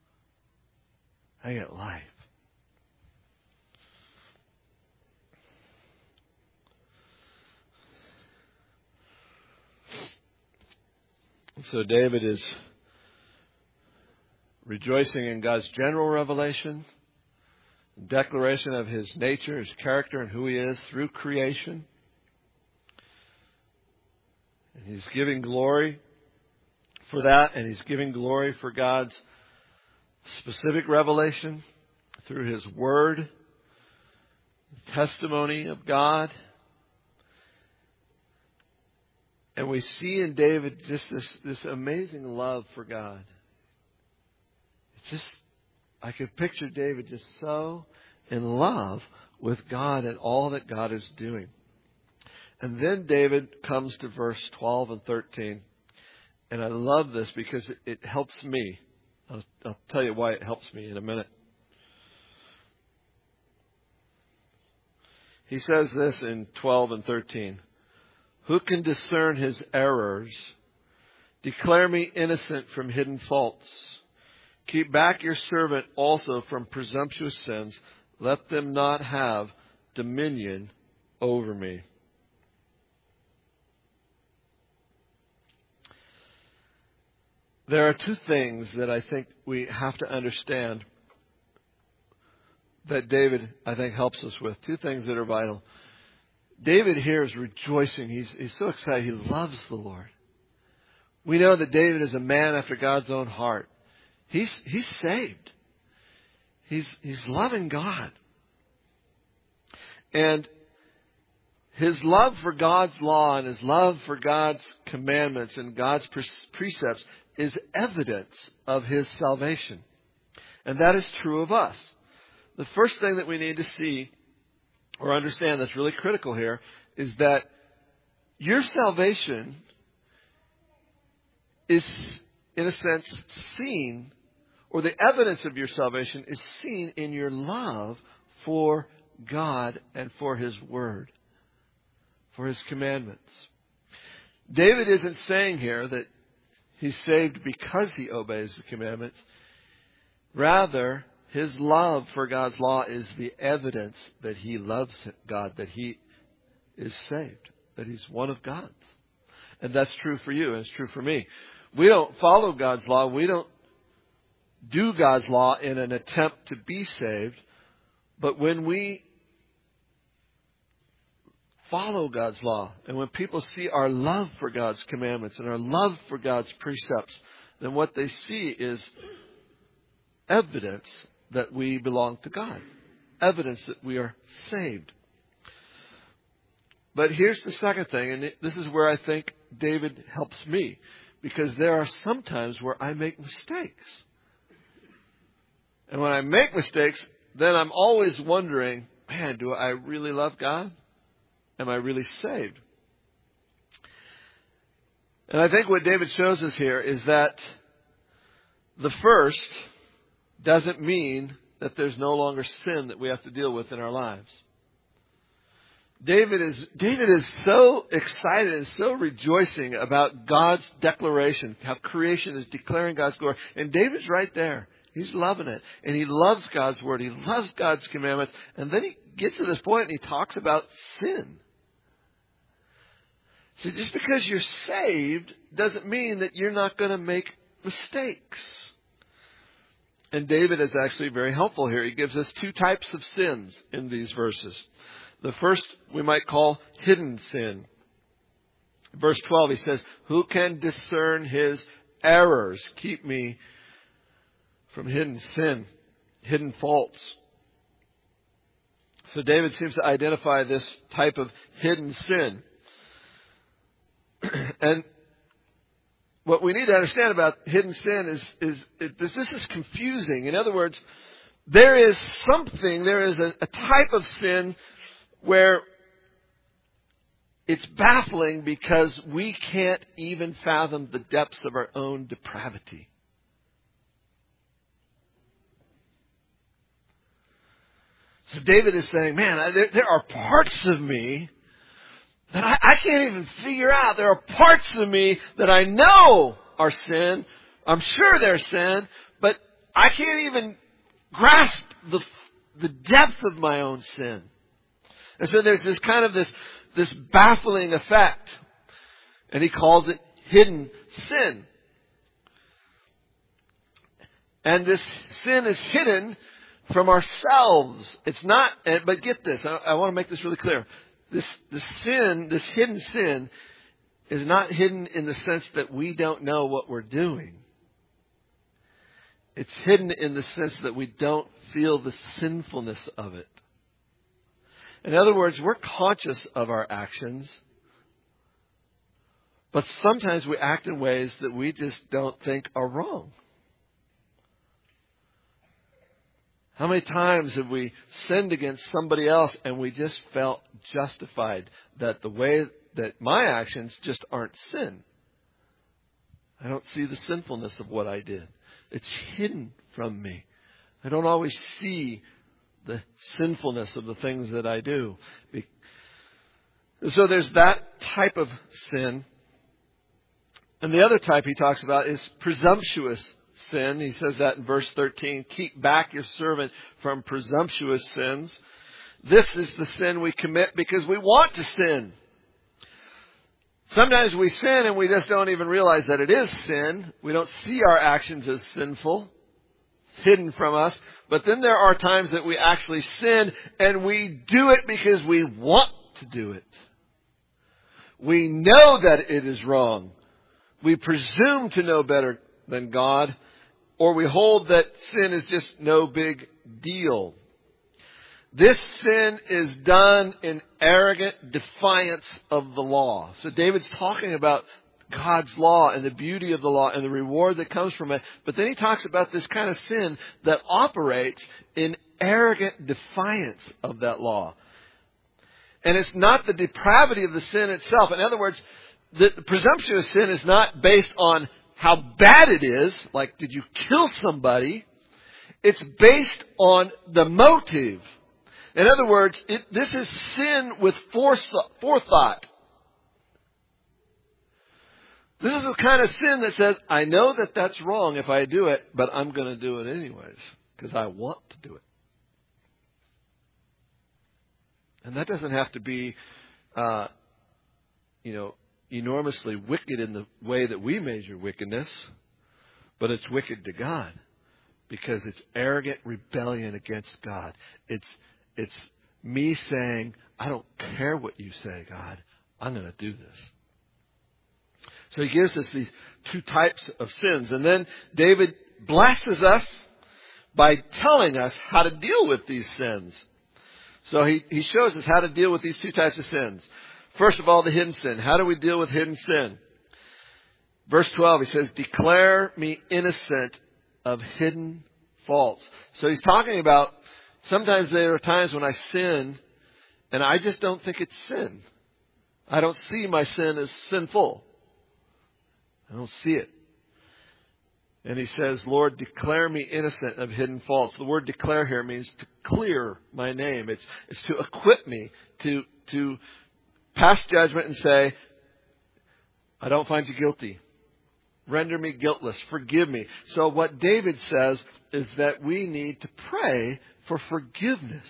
[SPEAKER 1] I get life. So David is rejoicing in God's general revelation, declaration of His nature, His character, and who He is through creation. And he's giving glory for that, and he's giving glory for God's specific revelation through His Word, the testimony of God. And we see in David just this amazing love for God. It's just, I could picture David just so in love with God and all that God is doing. And then David comes to verse 12 and 13. And I love this because it helps me. I'll tell you why it helps me in a minute. He says this in 12 and 13. Who can discern his errors? Declare me innocent from hidden faults. Keep back your servant also from presumptuous sins. Let them not have dominion over me. There are two things that I think we have to understand that David, I think, helps us with. Two things that are vital. David here is rejoicing. He's so excited. He loves the Lord. We know that David is a man after God's own heart. He's saved. He's loving God. And his love for God's law and his love for God's commandments and God's precepts is evidence of his salvation. And that is true of us. The first thing that we need to see or understand that's really critical here is that your salvation is, in a sense, seen, or the evidence of your salvation is seen in your love for God and for His Word, for His commandments. David isn't saying here that he's saved because he obeys the commandments. Rather, his love for God's law is the evidence that he loves God, that he is saved, that he's one of God's. And that's true for you, and it's true for me. We don't follow God's law. We don't do God's law in an attempt to be saved. But when we follow God's law, and when people see our love for God's commandments and our love for God's precepts, then what they see is evidence that we belong to God. Evidence that we are saved. But here's the second thing, and this is where I think David helps me, because there are some times where I make mistakes. And when I make mistakes, then I'm always wondering, man, do I really love God? Am I really saved? And I think what David shows us here is that the first doesn't mean that there's no longer sin that we have to deal with in our lives. David is so excited and so rejoicing about God's declaration, how creation is declaring God's glory. And David's right there. He's loving it. And he loves God's Word. He loves God's commandments. And then he gets to this point and he talks about sin. So just because you're saved doesn't mean that you're not going to make mistakes. And David is actually very helpful here. He gives us two types of sins in these verses. The first we might call hidden sin. Verse 12, he says, who can discern his errors? Keep me from hidden sin, hidden faults. So David seems to identify this type of hidden sin. And what we need to understand about hidden sin is this is confusing. In other words, there is a type of sin where it's baffling because we can't even fathom the depths of our own depravity. So David is saying, man, there are parts of me that I can't even figure out. There are parts of me that I know are sin. I'm sure they're sin, but I can't even grasp the depth of my own sin. And so there's this kind of this baffling effect. And he calls it hidden sin. And this sin is hidden from ourselves. It's not, but get this, I want to make this really clear. This hidden sin is not hidden in the sense that we don't know what we're doing. It's hidden in the sense that we don't feel the sinfulness of it. In other words, we're conscious of our actions, but sometimes we act in ways that we just don't think are wrong. How many times have we sinned against somebody else and we just felt justified that the way that my actions just aren't sin? I don't see the sinfulness of what I did. It's hidden from me. I don't always see the sinfulness of the things that I do. So there's that type of sin. And the other type he talks about is presumptuous sin. He says that in verse 13. Keep back your servant from presumptuous sins. This is the sin we commit because we want to sin. Sometimes we sin and we just don't even realize that it is sin. We don't see our actions as sinful. It's hidden from us. But then there are times that we actually sin and we do it because we want to do it. We know that it is wrong. We presume to know better than God, or we hold that sin is just no big deal. This sin is done in arrogant defiance of the law. So David's talking about God's law and the beauty of the law and the reward that comes from it. But then he talks about this kind of sin that operates in arrogant defiance of that law. And it's not the depravity of the sin itself. In other words, the presumptuous sin is not based on how bad it is, like did you kill somebody? It's based on the motive. In other words, this is sin with forethought. This is the kind of sin that says, I know that that's wrong if I do it, but I'm going to do it anyways because I want to do it. And that doesn't have to be, enormously wicked in the way that we measure wickedness, but it's wicked to God because it's arrogant rebellion against God. It's me saying, I don't care what you say, God. I'm going to do this. So he gives us these two types of sins. And then David blesses us by telling us how to deal with these sins. So he shows us how to deal with these two types of sins. First of all, the hidden sin. How do we deal with hidden sin? Verse 12, he says, declare me innocent of hidden faults. So he's talking about sometimes there are times when I sin and I just don't think it's sin. I don't see my sin as sinful. I don't see it. And he says, Lord, declare me innocent of hidden faults. The word declare here means to clear my name. It's to equip me to pass judgment and say, I don't find you guilty. Render me guiltless. Forgive me. So what David says is that we need to pray for forgiveness.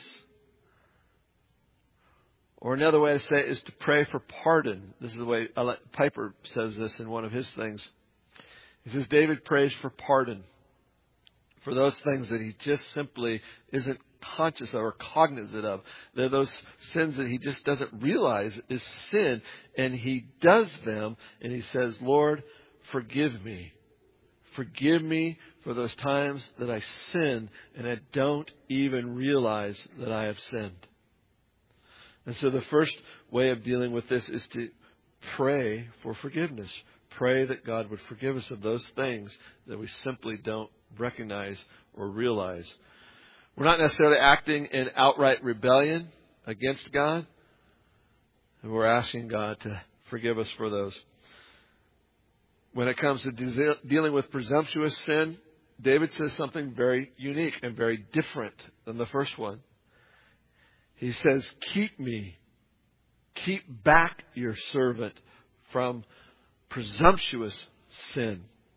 [SPEAKER 1] Or another way to say it is to pray for pardon. This is the way Piper says this in one of his things. He says David prays for pardon for those things that he just simply isn't conscious of or cognizant of. They're those sins that he just doesn't realize is sin, and he does them, and he says, Lord, forgive me. Forgive me for those times that I sin and I don't even realize that I have sinned. And so the first way of dealing with this is to pray for forgiveness. Pray that God would forgive us of those things that we simply don't recognize or realize. We're not necessarily acting in outright rebellion against God. And we're asking God to forgive us for those. When it comes to dealing with presumptuous sin, David says something very unique and very different than the first one. He says, keep back your servant from presumptuous sin.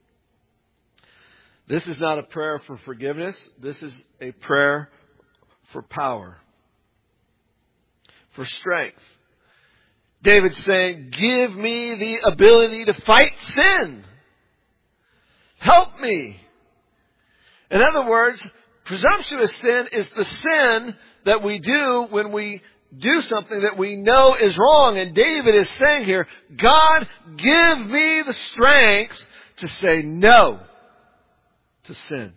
[SPEAKER 1] This is not a prayer for forgiveness. This is a prayer for power, for strength. David's saying, give me the ability to fight sin. Help me. In other words, presumptuous sin is the sin that we do when we do something that we know is wrong. And David is saying here, God, give me the strength to say no to sin.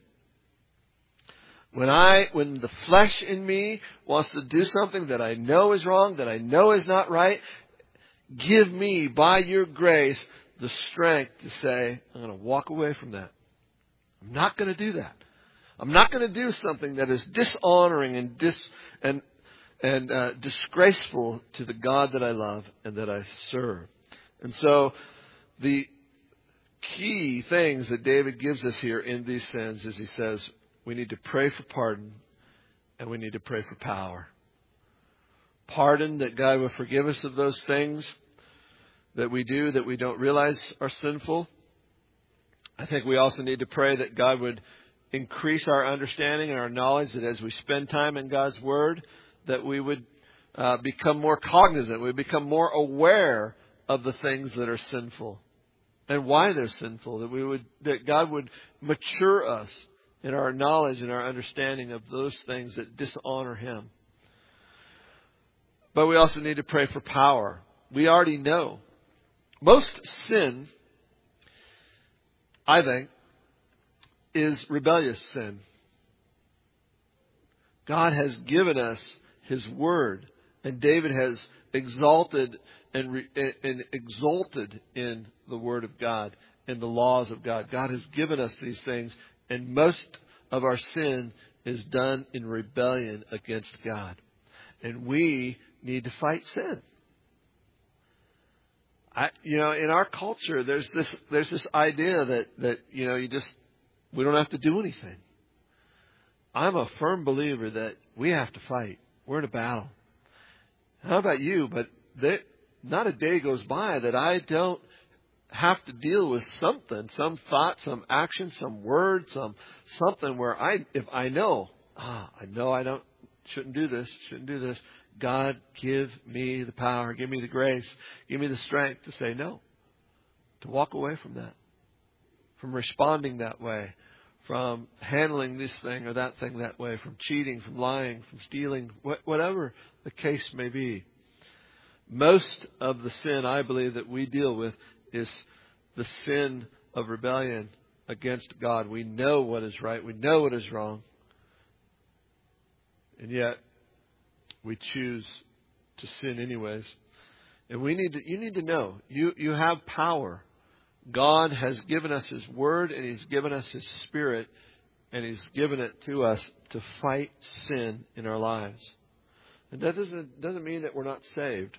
[SPEAKER 1] When the flesh in me wants to do something that I know is wrong, that I know is not right, give me, by your grace, the strength to say, I'm going to walk away from that. I'm not going to do that. I'm not going to do something that is dishonoring and disgraceful to the God that I love and that I serve. And so the key things that David gives us here in these sins is he says, we need to pray for pardon and we need to pray for power. Pardon, that God will forgive us of those things that we do that we don't realize are sinful. I think we also need to pray that God would increase our understanding and our knowledge, that as we spend time in God's Word, that we would become more cognizant, we become more aware of the things that are sinful and why they're sinful, that God would mature us in our knowledge and our understanding of those things that dishonor Him. But we also need to pray for power. We already know. Most sin, I think, is rebellious sin. God has given us His Word, and David has exalted and exalted in the Word of God, in the laws of God. God has given us these things, and most of our sin is done in rebellion against God. And we need to fight sin. In our culture, there's this idea that we don't have to do anything. I'm a firm believer that we have to fight. We're in a battle. How about you? But not a day goes by that I don't have to deal with something, some thought, some action, some word, something where if I know I shouldn't do this. God, give me the power, give me the grace, give me the strength to say no, to walk away from that, from responding that way, from handling this thing or that thing that way, from cheating, from lying, from stealing, whatever the case may be. Most of the sin I believe that we deal with is the sin of rebellion against God. We know what is right, we know what is wrong, and yet we choose to sin anyways. And you need to know, you have power. God has given us His Word, and He's given us His Spirit, and He's given it to us to fight sin in our lives. And that doesn't mean that we're not saved.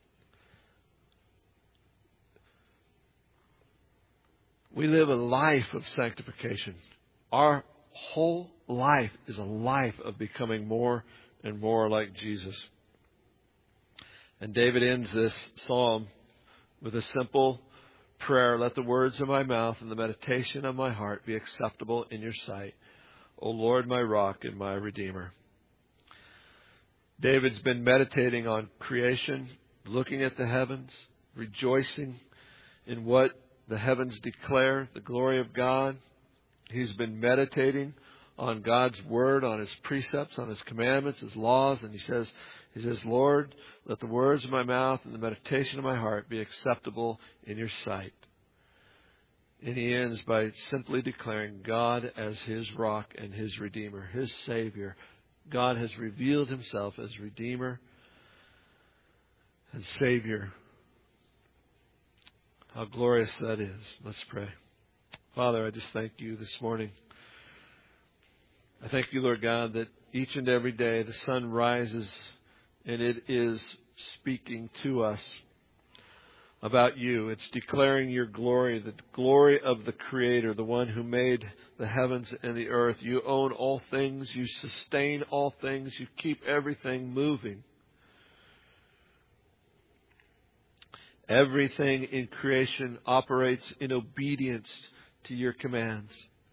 [SPEAKER 1] We live a life of sanctification. Our whole life is a life of becoming more and more like Jesus. And David ends this psalm with a simple prayer. Let the words of my mouth and the meditation of my heart be acceptable in your sight, O Lord, my rock and my redeemer. David's been meditating on creation, looking at the heavens, rejoicing in what the heavens declare, the glory of God. He's been meditating on God's Word, on His precepts, on His commandments, His laws. And he says, Lord, let the words of my mouth and the meditation of my heart be acceptable in your sight. And he ends by simply declaring God as his rock and his Redeemer, his Savior. God has revealed Himself as Redeemer and Savior. How glorious that is. Let's pray. Father, I just thank you this morning. I thank you, Lord God, that each and every day the sun rises and it is speaking to us about you. It's declaring your glory, the glory of the Creator, the one who made the heavens and the earth. You own all things. You sustain all things. You keep everything moving. Everything in creation operates in obedience to your commands.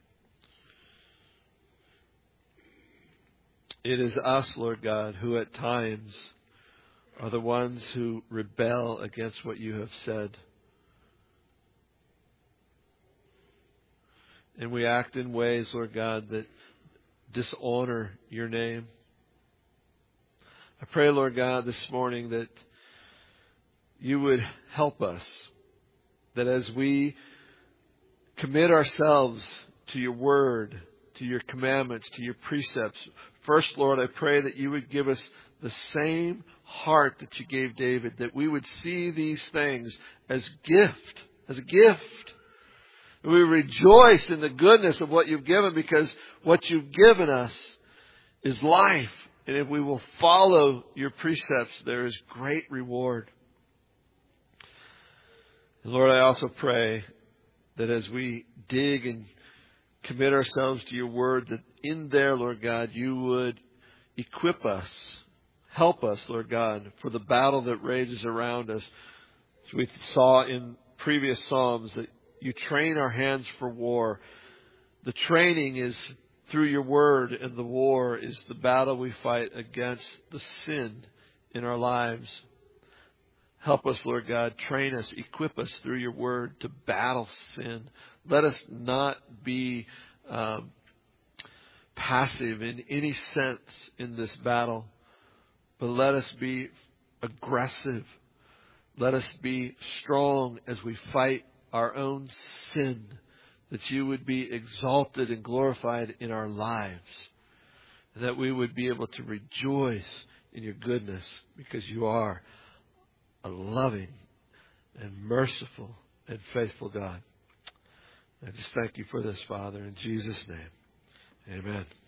[SPEAKER 1] It is us, Lord God, who at times are the ones who rebel against what you have said. and we act in ways, Lord God, that dishonor your name. I pray, Lord God, this morning that you would help us, that as we commit ourselves to your word, to your commandments, to your precepts, first, Lord, I pray that you would give us the same heart that you gave David, that we would see these things as a gift. We rejoice in the goodness of what you've given, because what you've given us is life. And if we will follow your precepts, there is great reward. And Lord, I also pray that as we dig and commit ourselves to your word, that in there, Lord God, you would equip us, help us, Lord God, for the battle that rages around us. As we saw in previous Psalms, that you train our hands for war. The training is through your word, and the war is the battle we fight against the sin in our lives. Help us, Lord God. Train us, equip us through your word to battle sin. Let us not be passive in any sense in this battle, but let us be aggressive. Let us be strong as we fight our own sin, that you would be exalted and glorified in our lives, and that we would be able to rejoice in your goodness, because you are a loving and merciful and faithful God. I just thank you for this, Father, in Jesus' name. Amen.